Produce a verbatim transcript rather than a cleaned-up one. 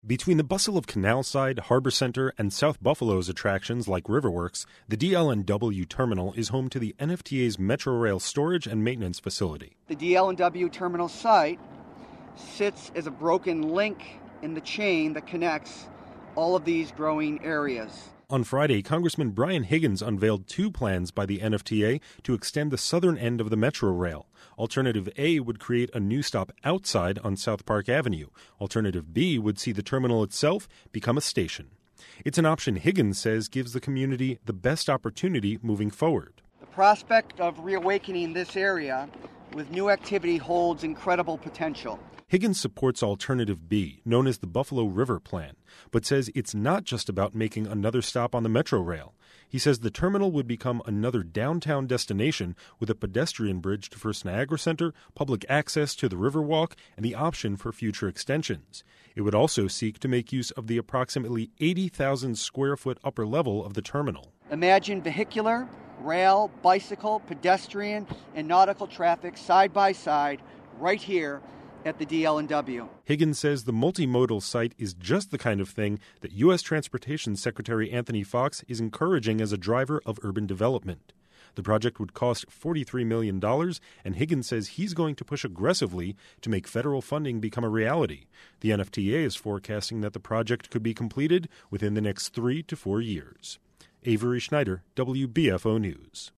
Between the bustle of Canalside, Harbor Center, and South Buffalo's attractions like Riverworks, the D L N W terminal is home to the N F T A's Metrorail storage and maintenance facility. The D L N W terminal site sits as a broken link in the chain that connects all of these growing areas. On Friday, Congressman Brian Higgins unveiled two plans by the N F T A to extend the southern end of the Metrorail. Alternative A would create a new stop outside on South Park Avenue. Alternative B would see the terminal itself become a station. It's an option Higgins says gives the community the best opportunity moving forward. The prospect of reawakening this area with new activity holds incredible potential. Higgins supports Alternative B, known as the Buffalo River Plan, but says it's not just about making another stop on the Metrorail. He says the terminal would become another downtown destination with a pedestrian bridge to First Niagara Center, public access to the Riverwalk, and the option for future extensions. It would also seek to make use of the approximately eighty thousand square foot upper level of the terminal. Imagine vehicular, rail, bicycle, pedestrian, and nautical traffic side by side right here at the D L N W. Higgins says the multimodal site is just the kind of thing that U S Transportation Secretary Anthony Foxx is encouraging as a driver of urban development. The project would cost forty-three million dollars, and Higgins says he's going to push aggressively to make federal funding become a reality. The N F T A is forecasting that the project could be completed within the next three to four years. Avery Schneider, W B F O News.